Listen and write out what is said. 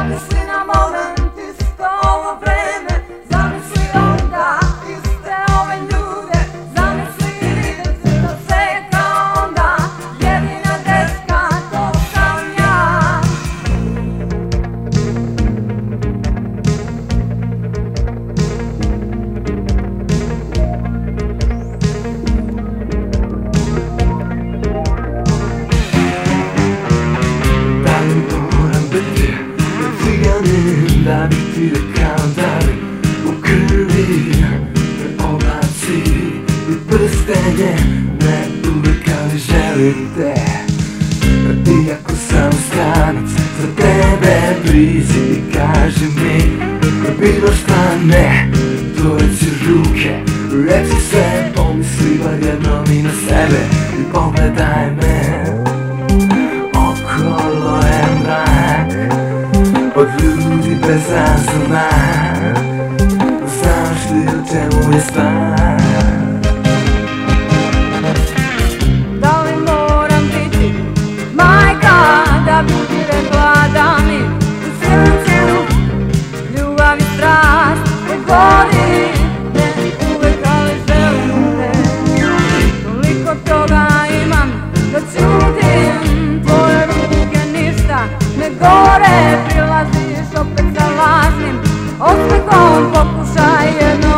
Zamisli na moment isto ovo vreme, zamisli onda iste ove ljude, zamisli da se to seka onda, jedina deska to sam ja. Da li moram biti ciganin, da bi ti rekao da li u krvi me oblaci i prstenje, ne uvek ali želim te. Iako sam stranac, za tebe prizi i kaži mi bilo šta ne, tvoreći ruke, reci sve, pomisli bar jednom i na sebe i pogledaj me. Okolo je mrak od ljudi bez razuma, znaš li u čemu je stvar? Da li moram biti majka da bi ti rekla da mi u srcu ljubav i strast ne gori, ne uvek ali želim te. Toliko toga imam da čudim tvoje ruke, ništa ne gore, prilaziš opet sa lažnim osmehom, pokušaj jedno